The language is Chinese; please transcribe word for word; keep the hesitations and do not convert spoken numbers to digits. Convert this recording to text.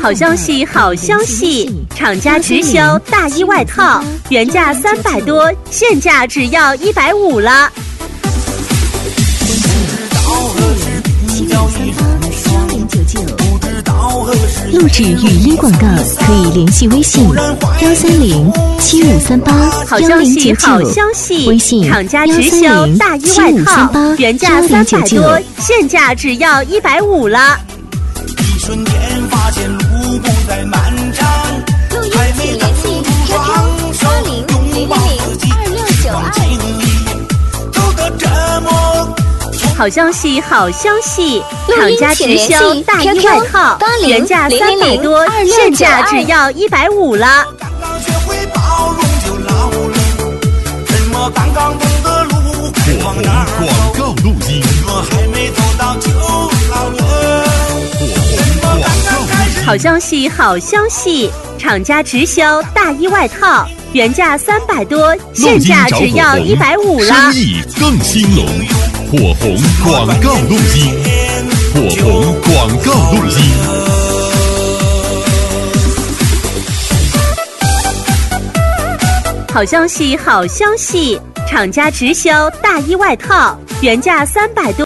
好消息，好消息！厂家直销大衣外套，原价三百多，现价只要一百五了。 录制语音广告可以联系微信幺三零七五三八幺零九九，微信厂家直销大衣外套，原价三百多，现价只要一百五了。 一瞬间发现路不再漫长，还没到处放手，拥抱自己，往经历走得这么。 好消息，好消息！厂家直销大衣外套，原价三百多，现价只要一百五了。 刚刚学会包容就老了，怎么刚刚懂得路该往哪儿走？ 广告录音， 怎么还没走到就老了？ 好消息，好消息！厂家直销大衣外套，原价三百多，现价只要一百五了。 生意更兴隆。火红广告录音，火红广告录音。 好消息，好消息！厂家直销大衣外套，原价三百多。